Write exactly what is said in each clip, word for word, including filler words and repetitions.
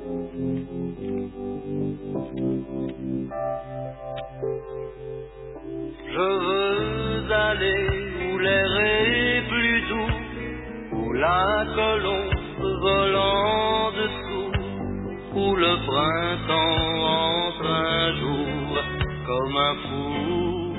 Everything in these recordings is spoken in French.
Je veux aller où l'air est plus doux, où la colombe vole en dessous, où le printemps entre un jour comme un fou.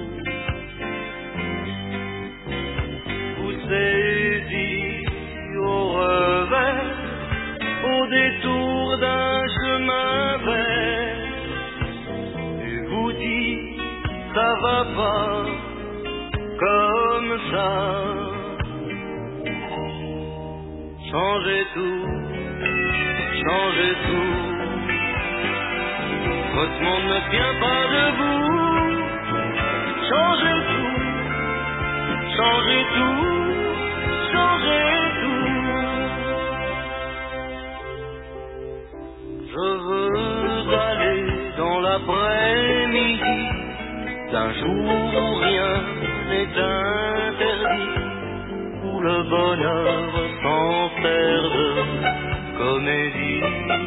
Vous saisit au revers, au détour d'un chemin vert, et vous dit ça va pas comme ça. Changez tout, changez tout. Votre monde ne tient pas debout. Changez tout, changez tout, changez tout. Je veux aller dans l'après-midi d'un jour où rien n'est interdit, où le bonheur s'en sert de comédie.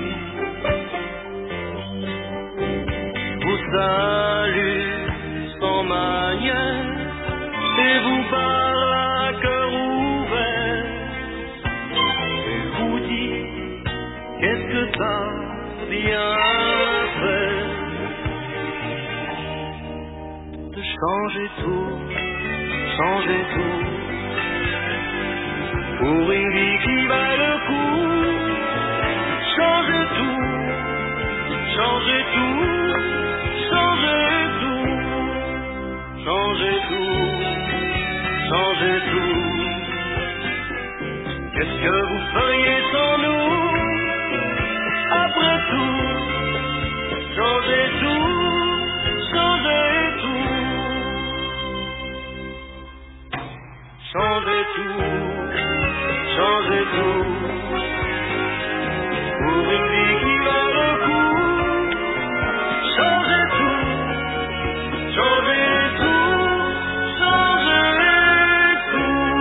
Vous salue sans manière et vous parle à cœur ouvert et vous dit qu'est-ce que t'as bien fait. De changer tout, changer tout, pour une vie qui va le coup. Changer tout, changer tout, changer tout, changer tout, changer tout. Qu'est-ce que vous feriez sans nous? Après tout, changer tout, changer tout, changer tout, changer tout, pour une vie qui va le coup. Changer tout, changer tout, changer tout.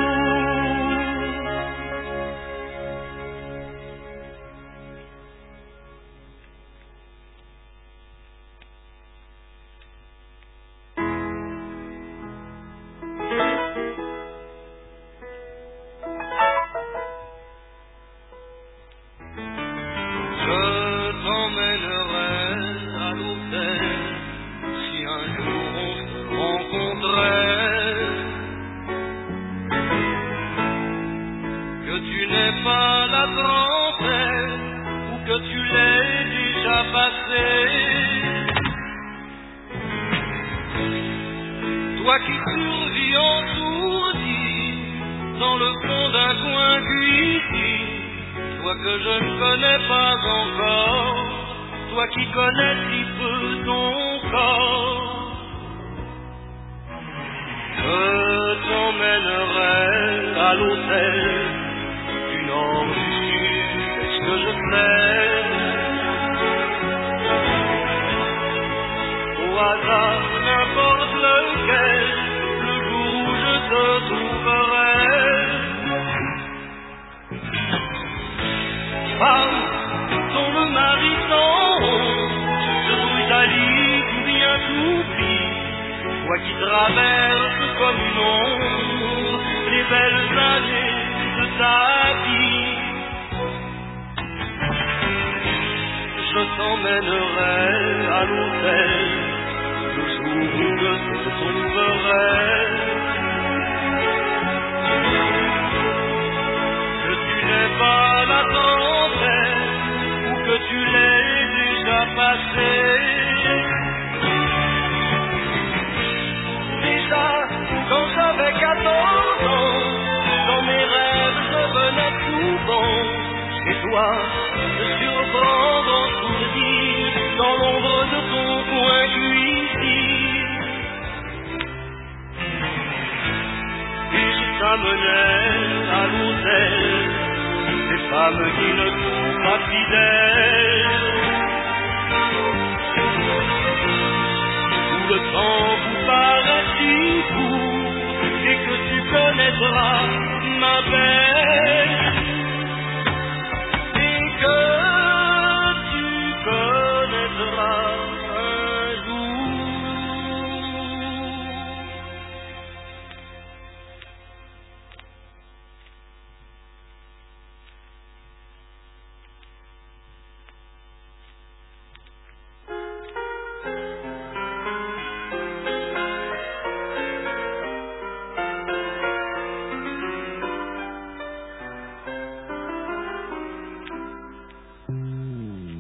Je t'emmènerai à l'hôtel si un jour on se rencontrait. Que tu n'aies pas la trentaine ou que tu l'aies déjà passée. Toi qui survis entourdi dans le fond d'un coin cuisine, toi que je ne connais pas encore, toi qui connais si peu ton corps. Je t'emmènerai à l'hôtel du nord du sud, est-ce que je sais? Au hasard, n'importe lequel, le jour où je te trouverai. Femme dont le mari s'en se brutalise ou bien t'oublie, toi qui traverses comme une ombre les belles années de ta vie. Je t'emmènerai à l'hôtel le jour où je te trouverai. Que tu n'aies pas la trentaine ou que tu l'aies déjà passé. Déjà, quand j'avais quatorze ans, dans mes rêves je venais souvent chez toi te surprendre en sourire dans l'ombre de ton coin cuisine. Et je t'amenais à l'hôtel des femmes qui ne sont pas fidèles, où le temps vous paraît si court et que tu connaîtras ma belle, et que tu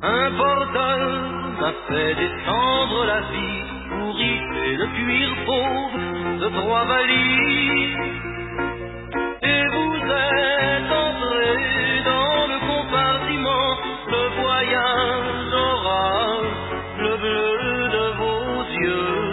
Un porteur m'a fait descendre la vie pour hisser le cuir fauve de trois valises. Et vous êtes entré dans le compartiment, le voyage aura le bleu de vos yeux.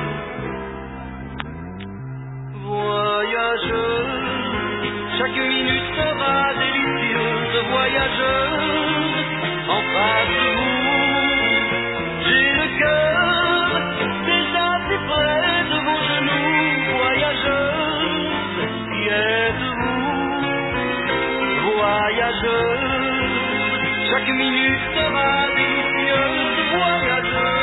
Voyageur, chaque minute sera délicieuse. Voyageur, en face de vous, j'ai le cœur déjà si près de vos genoux. Voyageur, qui êtes-vous? Voyageur, chaque minute sera délicieuse. Voyageur,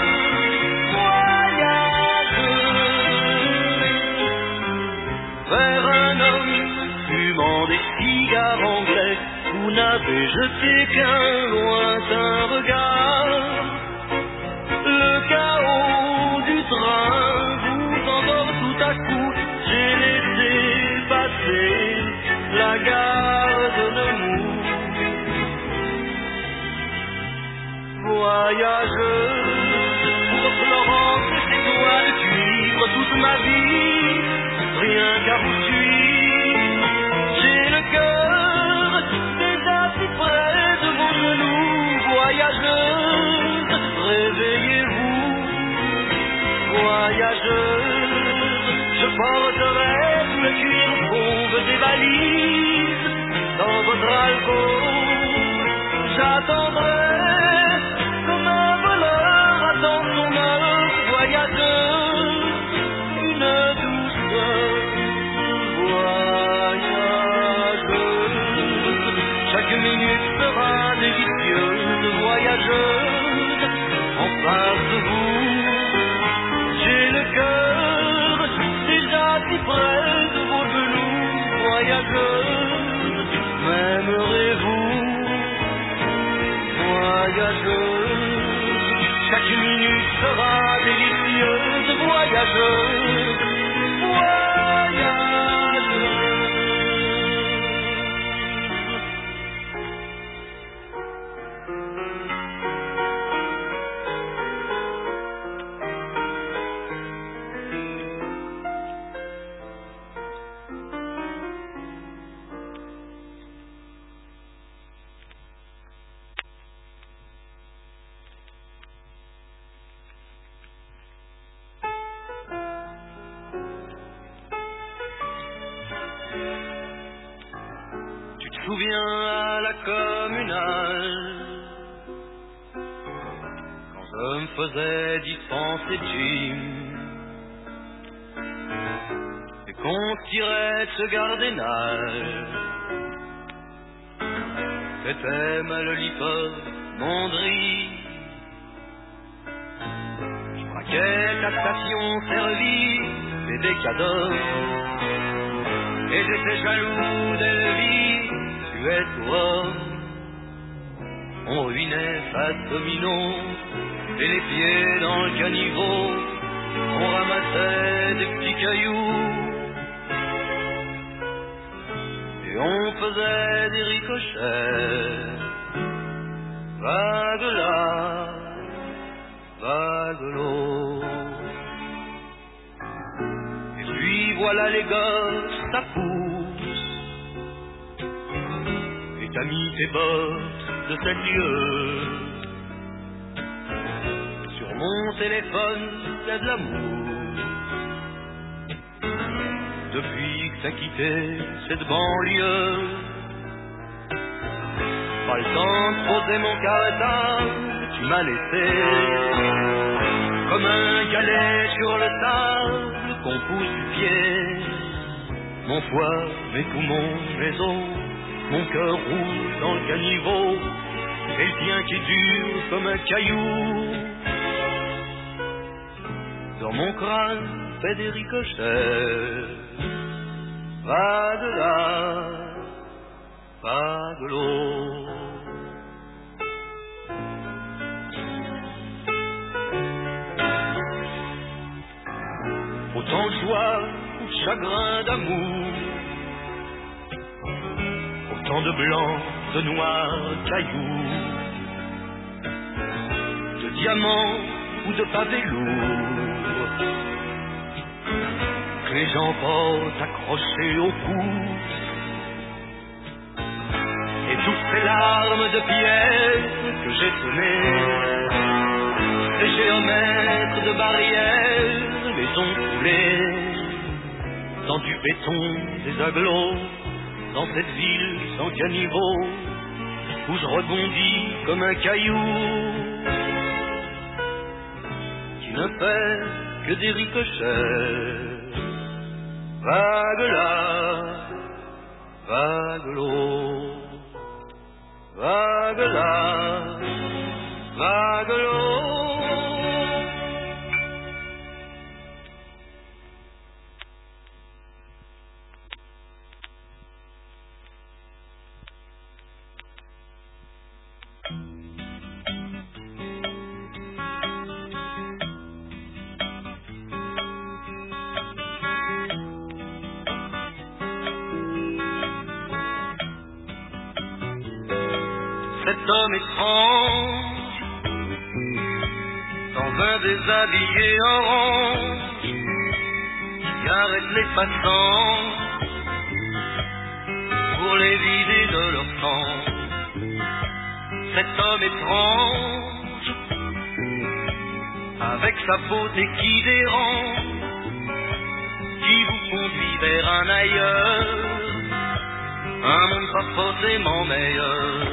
vers un homme fumant des cigares anglais, vous n'avez jeté qu'un lointain regard. Le chaos du train vous endort tout à coup. J'ai laissé passer la gare de Nemours. Voyageur, pour Florence et ses doigts de cuivre toute ma vie, rien qu'à vous suivre, j'ai le cœur déjà si près de vos genoux. Voyageurs, réveillez-vous. Voyageurs, je porterai tout le cuir fauve des valises dans votre alcôve. J'attendrai comme un voleur attend son heure. Voyageur, une douceur. Voyageur, chaque minute sera délicieuse. Voyageur, en face de vous, j'ai le cœur déjà si près de vos genoux. Voyageur, m'aimerez-vous? Voyageur, chaque minute sera délicieuse. Voyageur, tu te souviens à la communale, quand je me faisais dispenser de gym et qu'on tirait de ce gardénage. C'était ma lollipop, mon drille. Je braquais ta station service, bébé cadeau, et j'étais jaloux d'Elvis. Tu es toi, on ruinait face domino, et les pieds dans le caniveau, on ramassait des petits cailloux, et on faisait des ricochets, vague là, vague l'eau. Et puis voilà les gosses, ça pousse, et t'as mis tes bottes de sept lieues. Sur mon téléphone, y'a de l'amour. Depuis que t'as quitté cette banlieue, pas le temps de poser mon cartable, tu m'as laissé comme un galet sur le sable qu'on pousse du pied. Mon foie, mes poumons, mes os, mon cœur roule dans le caniveau, et le tien qui dure comme un caillou. Dans mon crâne fait des ricochets, pas de là, pas de l'eau. Autant de joie ou de chagrin d'amour, autant de blanc, de noir cailloux. diamants ou de pavés lourds que les gens portent accrochés au cou. Et toutes ces larmes de pièces que j'ai semées, ces géomètres de barrières les ont coulées dans du béton, des agglos, dans cette ville sans caniveau où je rebondis comme un caillou qui ne fait que des ricochets. Vague là, vague l'eau, vague là, vague l'eau. Cet homme étrange, dans un déshabillé orange, qui arrête les passants pour les vider de leur sang. Cet homme étrange, avec sa beauté qui dérange, qui vous conduit vers un ailleurs, un monde pas forcément meilleur.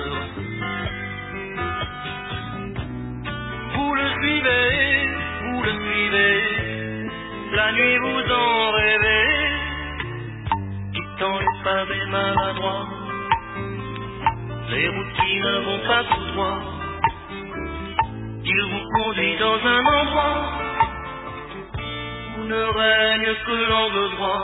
Vous le suivez, vous le suivez, la nuit vous en rêvez, quittant les pavés maladroits, les routes qui ne vont pas tout droit. Il vous conduit dans un endroit où ne règne que l'angle droit.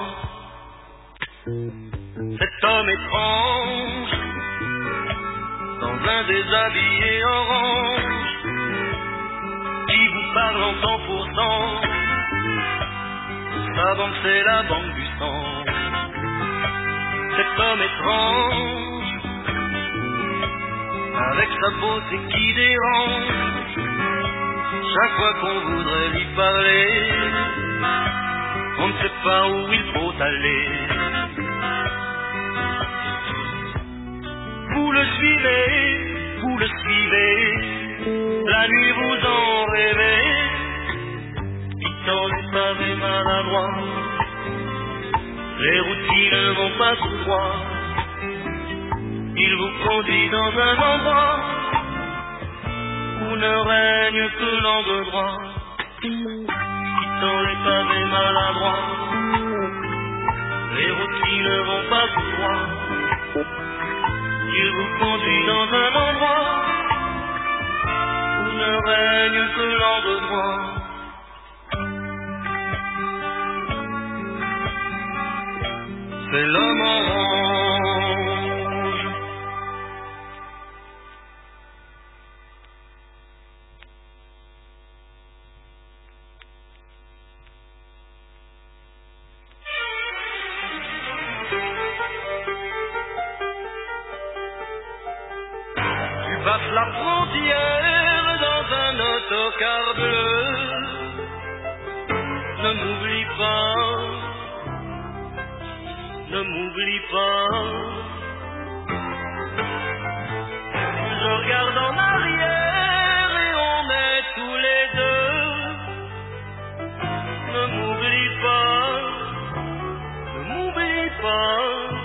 Cet homme étrange, dans un déshabillé orange, qui vous parle en cent pour cent, sa banque c'est la banque du sang. Cet homme étrange, avec sa beauté qui dérange, chaque fois qu'on voudrait lui parler, on ne sait pas où il faut aller. Vous le suivez, vous le suivez, la nuit vous en rêvez, quittant les pavés maladroits, les routes qui ne vont pas tout droit. Il vous conduit dans un endroit où ne règne que l'angle droit, quittant les pavés maladroits, les routes qui ne vont pas tout droit. Il vous conduit dans un endroit où ne règne que l'angle droit. C'est l'homme orange. Tu passes la frontière dans un autocar bleu. Ne m'oublie pas, ne m'oublie pas. Je regarde en arrière et on est tous les deux. Ne m'oublie pas, ne m'oublie pas.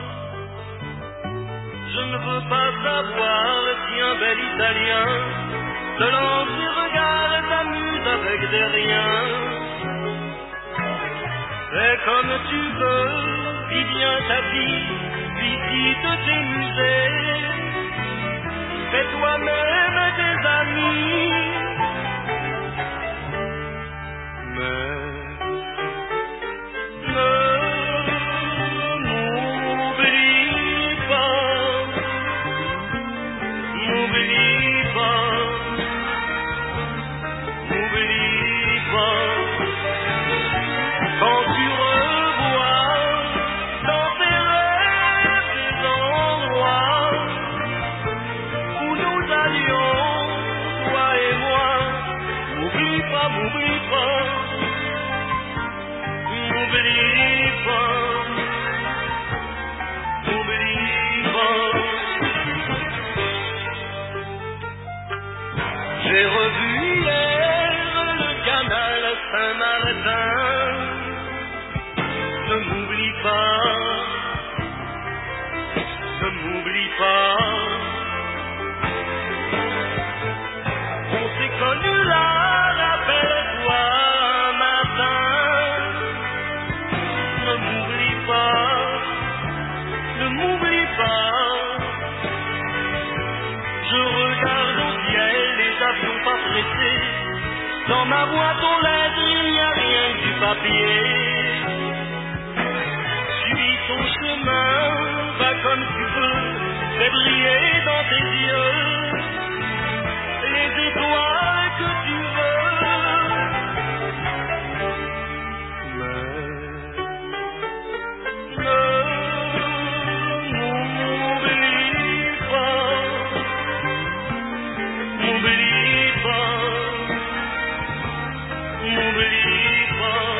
Je ne veux pas savoir si un bel Italien te lance du regard et t'amuse avec des riens. Fais comme tu veux, vis bien ta vie, visite tes musées, fais toi-même des amis. Mais ne m'oublie pas, m'oublie pas, m'oublie pas. Quand tu revois dans tes rêves des endroits où nous allions, toi et J'ai revu hier le canal Saint-Martin. Ne m'oublie pas, ne m'oublie pas. On s'est connus là, rappelle-toi un matin. Ne m'oublie pas, ne m'oublie pas. Je regarde au ciel les avions pas pressés. Dans ma boîte aux lettres il n'y a rien que du papier. Suis ton chemin, va comme tu veux, fais briller dans tes yeux les étoiles que tu veux. Mais ne m'oublie pas, m'oublie pas, m'oublie pas.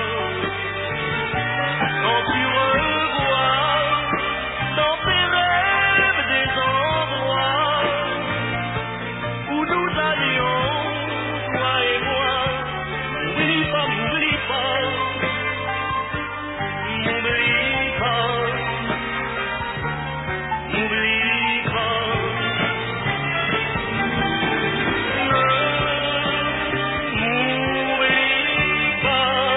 Quand tu revois dans tes rêves des endroits où nous allions, toi et moi, m'oublie pas, m'oublie pas, m'oublie pas, m'oublie pas. Ne m'oublie pas,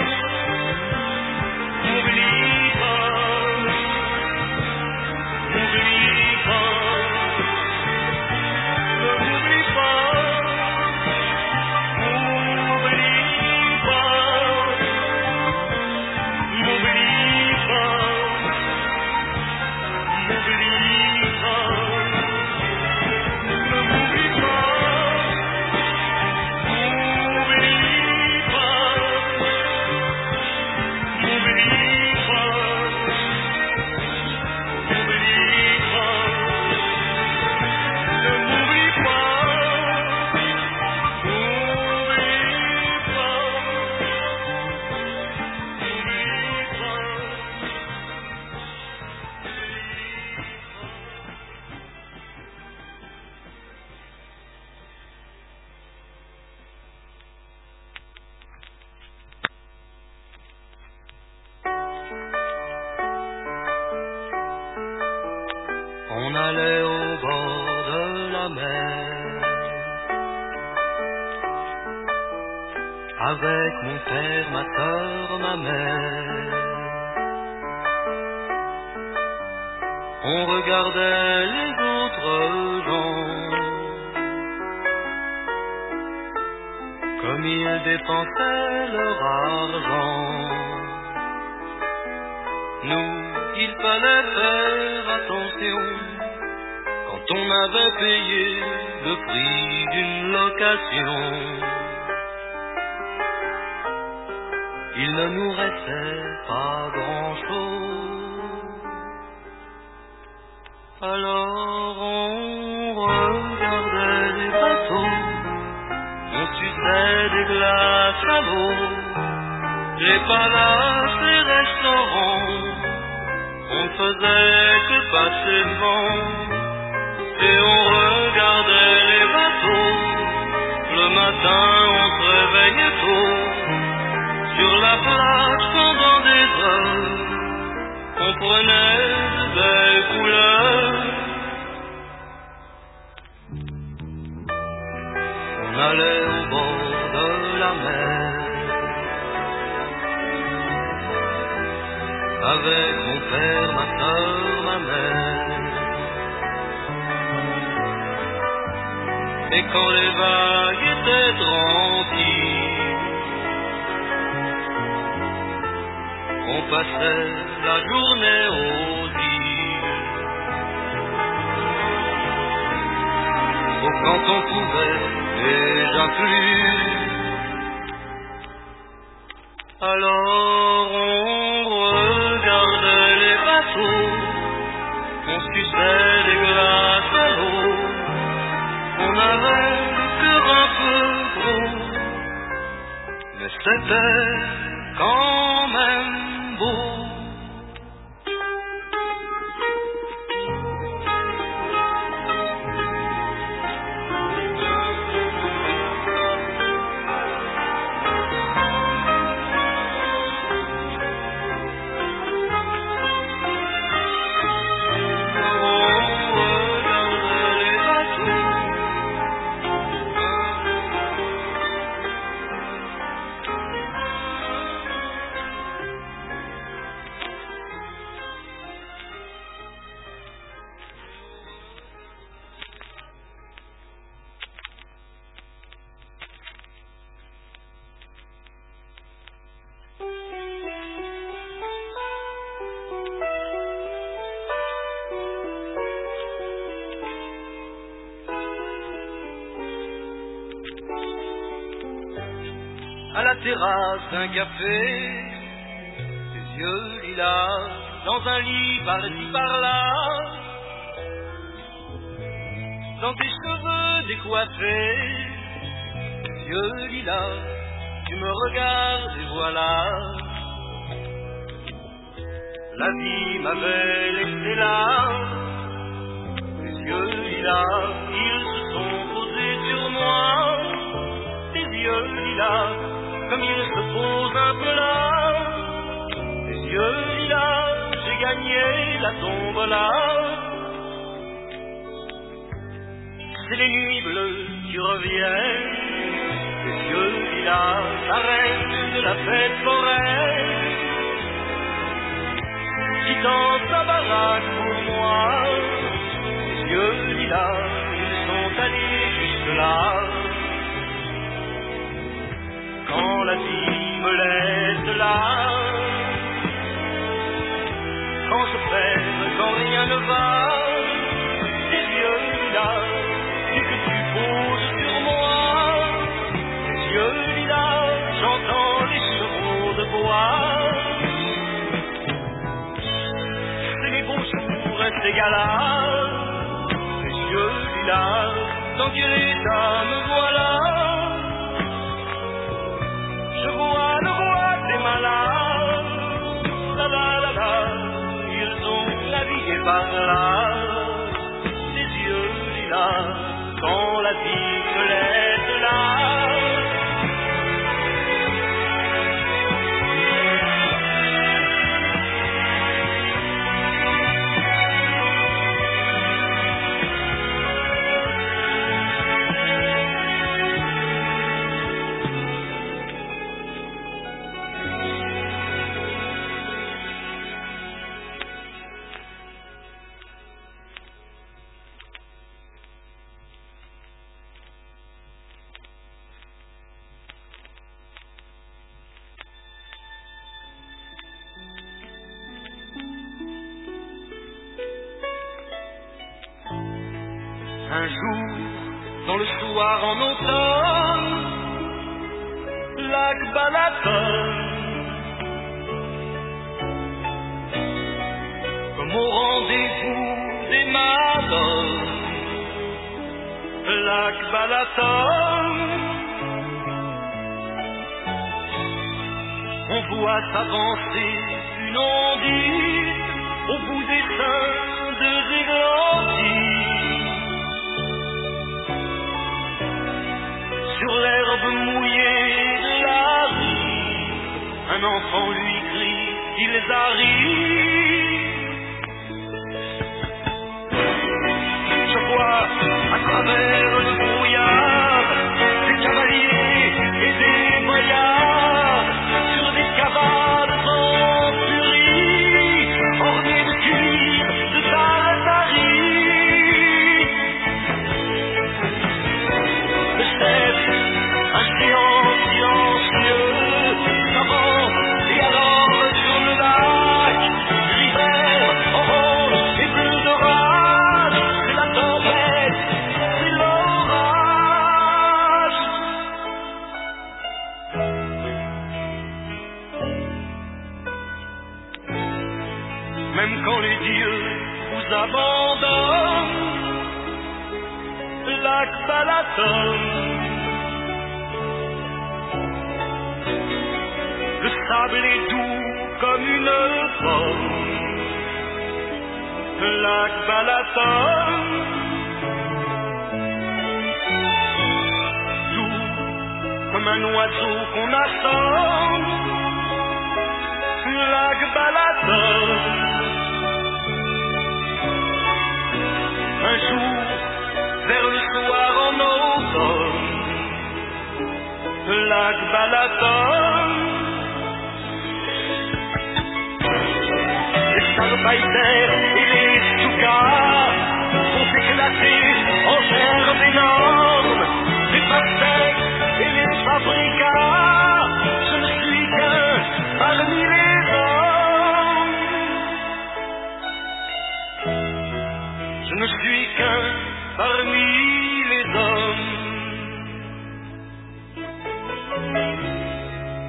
m'oublie pas, m'oublie pas, ne m'oublie pas, m'oublie pas, m'oublie pas, m'oublie pas, ne m'oublie pas, m'oublie pas, m'oublie pas, m'oublie pas, ne m'oublie pas, m'oublie pas, m'oublie pas. On allait au bord de la mer avec mon père, ma soeur, ma mère. On regardait les autres gens comme ils dépensaient leur argent. Nous, il fallait faire attention quand on avait payé le prix d'une location. Il ne nous restait pas grand-chose. Alors on regardait les bateaux, on suçait des glaces à l'eau, les palaces, les restaurants, on ne faisait que passer devant. Et on regardait les bateaux, le matin on se réveillait tôt, sur la plage pendant des heures, on prenait de belles couleurs. On allait au bord de la mer avec mon père, ma soeur, ma mère. Et quand les vagues étaient tranquilles, on passait la journée aux îles. Sauf quand on pouvait déjà plus, alors on regardait les bateaux, on suçait des glaces à l'eau. On avait le cœur un peu gros, mais c'était quand même beau. terrasse d'un café, tes yeux lilas dans un lit par-ci par-là, dans tes cheveux décoiffés, tes yeux lilas, tu me regardes et voilà, la vie m'avait laissé là, tes yeux lilas, ils se sont posés sur moi, tes yeux lilas, comme ils se posent un peu là, tes yeux lilas, j'ai gagné la tombe là. C'est les nuits bleues qui reviennent, tes yeux lilas, la reine de la fête foraine, qui dans sa baraque pour moi, tes yeux lilas, ils sont allés jusque-là. Quand la vie me laisse là, quand je perds, quand rien ne va, tes yeux lilas, et que tu poses sur moi, tes yeux lilas, j'entends les chevaux de bois. C'est les beaux jours et ces galas, tes yeux lilas, dans quel état me voilà. Je vois le roi des malades, la la la la, ils ont navigué par là, les yeux lilas, quand la vie me laisse là. Un jour, dans le soir en automne, lac Balaton, comme au rendez-vous des madones, lac Balaton, on voit s'avancer une ondine au bout des seins de églantines. Sur l'herbe mouillée de la rue, un enfant lui crie, ils arrivent. Je vois à travers le brouillard des cavaliers et des boyards sur des cavales en furie, ornées de cuir, de tartari. Un géant silencieux s'avance et alors sur le lac, l'hiver orange et bleu d'orage, c'est la tempête, c'est l'orage. Même quand les dieux vous abandonnent, lac Balaton, le sable est doux comme une pomme, lac Balaton, doux comme un oiseau qu'on assomme, lac Balaton. Un jour, vers le soir en automne, lac Balaton, les salopaités et les soukas vont éclater en gerbes énormes, les pastèques et les paprikas, je ne suis qu'un parmi les hommes. Je ne suis qu'un parmi les hommes.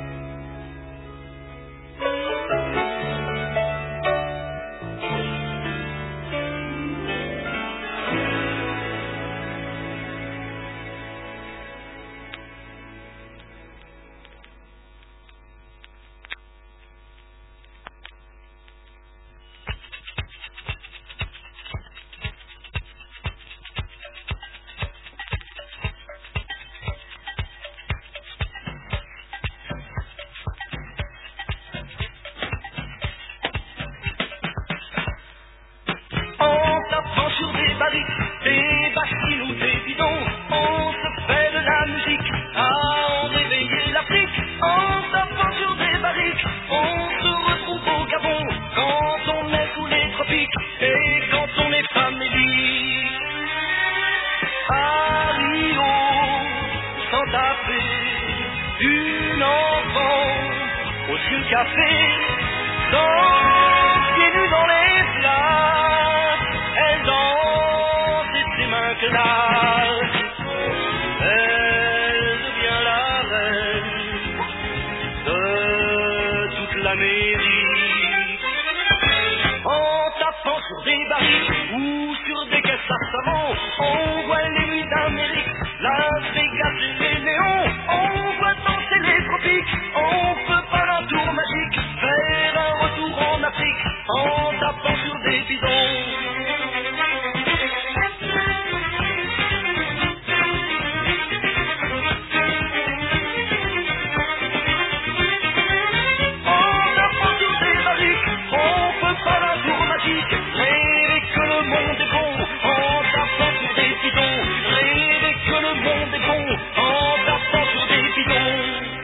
quand on est famille. À Rio, sans taper une enfant aux yeux cafés, dans pieds nus dans les plats, elle danse et ses mains que dalle. Elle devient la reine de toute la mairie. En tapant sur des barils ou sur des caisses à savon, on voit les nuits d'Amérique, Las Vegas et les néons. On voit danser les tropiques, on peut par un tour magique faire un retour en Afrique en tapant sur des bidons. Rêver que le monde est bon en tapant sur des bidons. Rêver que le monde est bon en tapant sur des bidons.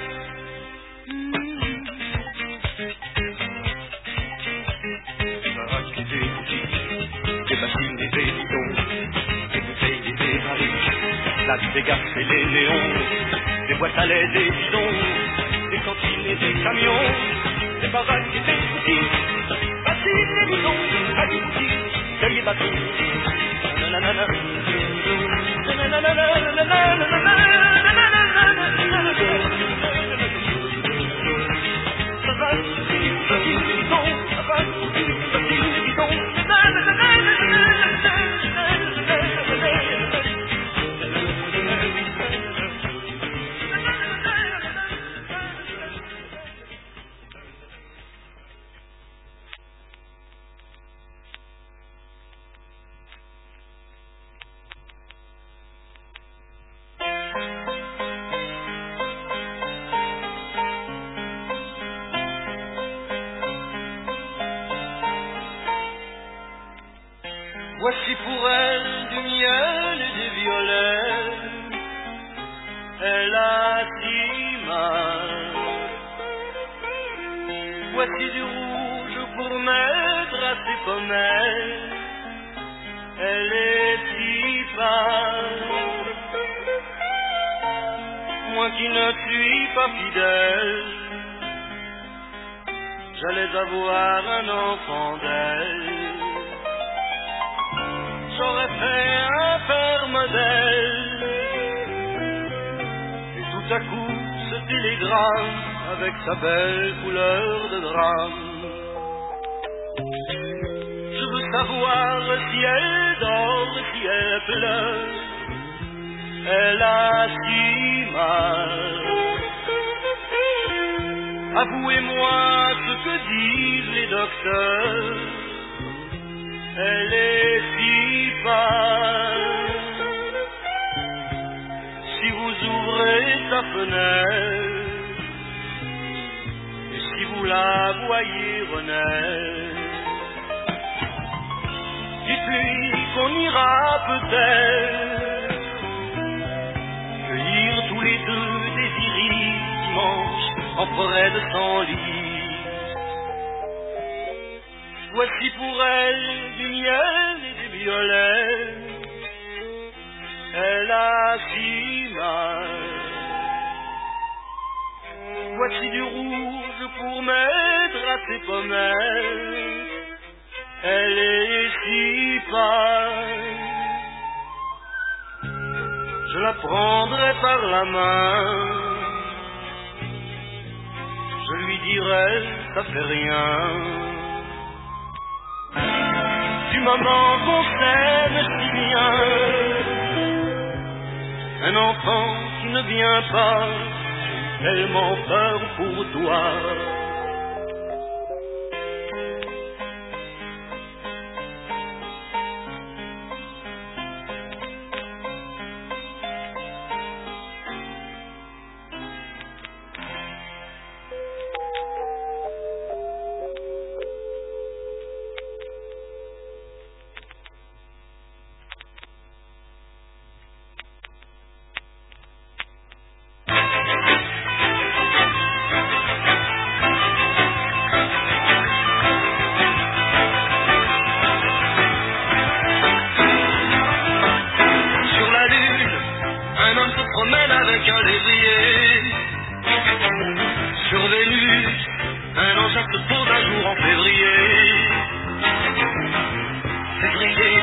Des baraques et des boutiques, des bassines et des bidons, des bouteilles et des barriques, Las Vegas et les néons, des boîtes à lait, des bidons, des cantines et des camions, des baraques et des boutiques. Les boutons, à des boutiques, cueille et bâton. Nanana. Voici pour elle du miel et des violets, elle a si mal. Voici du rouge pour mettre à ses pommelles, elle est si pâle. Moi qui ne suis pas fidèle, j'allais avoir un enfant d'elle. J'aurais fait un père modèle. Et tout à coup ce télégramme avec sa belle couleur de drame. Je veux savoir si elle dort, si elle pleure, elle a si mal. Avouez-moi ce que disent les docteurs, elle est si pâle. Si vous ouvrez sa fenêtre, et si vous la voyez renaître, dites-lui qu'on ira peut-être cueillir tous les deux des iris dimanche en forêt de Senlis. Voici pour elle du miel et des violets, elle a si mal. Voici du rouge pour mettre à ses pommelles, elle est si pâle. Je la prendrai par la main, je lui dirai ça fait rien. Du moment qu'on s'aime si bien, un enfant qui ne vient pas, j'ai tellement peur pour toi.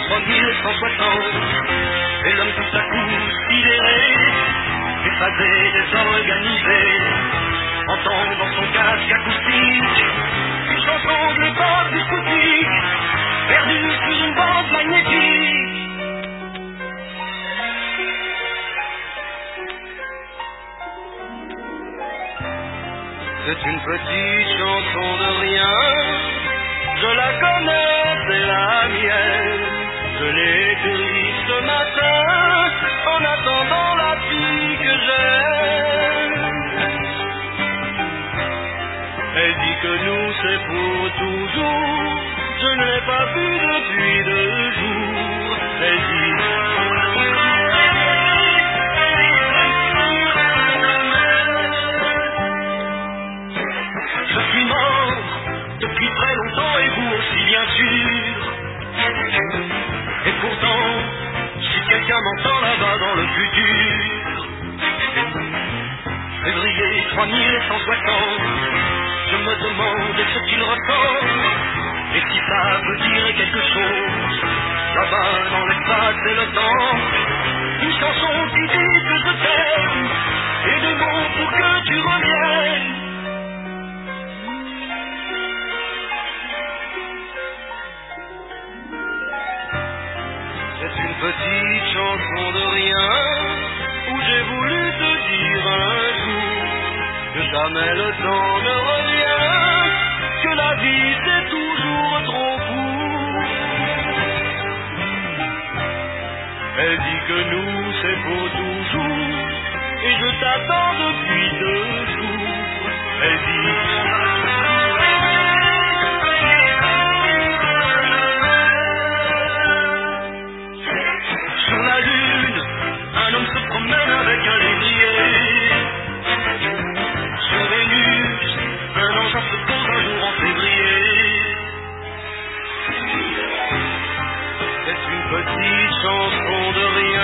trois mille cent soixante. Et l'homme tout à coup sidéré, effacé, désorganisé, entend dans son casque acoustique une chanson de l'époque du Spoutnik, perdue sur une bande magnétique. C'est une petite chanson de rien, je la connais, c'est la mienne. Je l'ai écrite ce matin, en attendant la fille que j'aime. Elle dit que nous c'est pour toujours, je ne l'ai pas vue depuis deux jours. Elle dit... Je suis mort depuis très longtemps et vous aussi bien sûr. Et pourtant, si quelqu'un m'entend là-bas dans le futur, février trois mille cent soixante, je me demande ce qu'il ressent, et si ça peut dire quelque chose, là-bas dans l'espace et le temps. Une chanson qui dit que je t'aime, et des mots pour que tu reviennes. C'est une petite chanson de rien, où j'ai voulu te dire un jour que jamais le temps ne revient, que la vie c'est toujours trop court. Elle dit que nous c'est pour toujours, et je t'attends depuis deux jours. Elle dit... Sur la lune, un homme se promène avec un lévrier. Sur Vénus, un engin se pose un jour en février. C'est une petite chanson de rien.